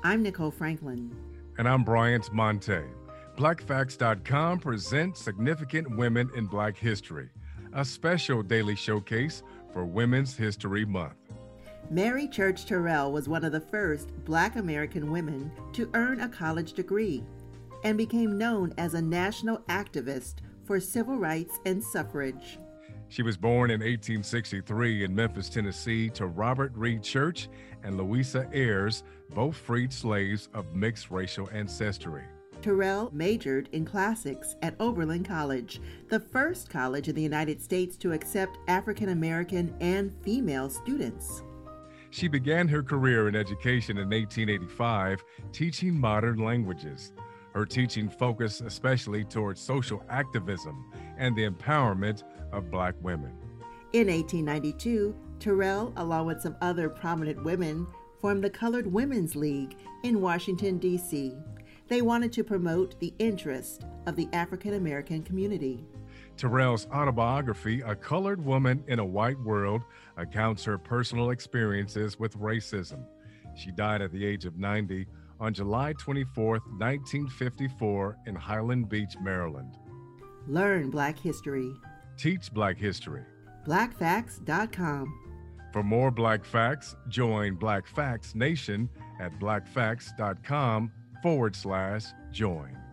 I'm Nicole Franklin. And I'm Bryant Monte. BlackFacts.com presents Significant Women in Black History, a special daily showcase for Women's History Month. Mary Church Terrell was one of the first Black American women to earn a college degree and became known as a national activist for civil rights and suffrage. She was born in 1863 in Memphis, Tennessee, to Robert Reed Church and Louisa Ayres, both freed slaves of mixed racial ancestry. Terrell majored in classics at Oberlin College, the first college in the United States to accept African American and female students. She began her career in education in 1885, teaching modern languages. Her teaching focused especially towards social activism and the empowerment of Black women. In 1892, Terrell, along with some other prominent women, formed the Colored Women's League in Washington, D.C. They wanted to promote the interest of the African American community. Terrell's autobiography, A Colored Woman in a White World, accounts her personal experiences with racism. She died at the age of 90 on July 24, 1954 in Highland Beach, Maryland. Learn Black history. Teach Black history. BlackFacts.com. For more Black Facts, join Black Facts Nation at blackfacts.com/join.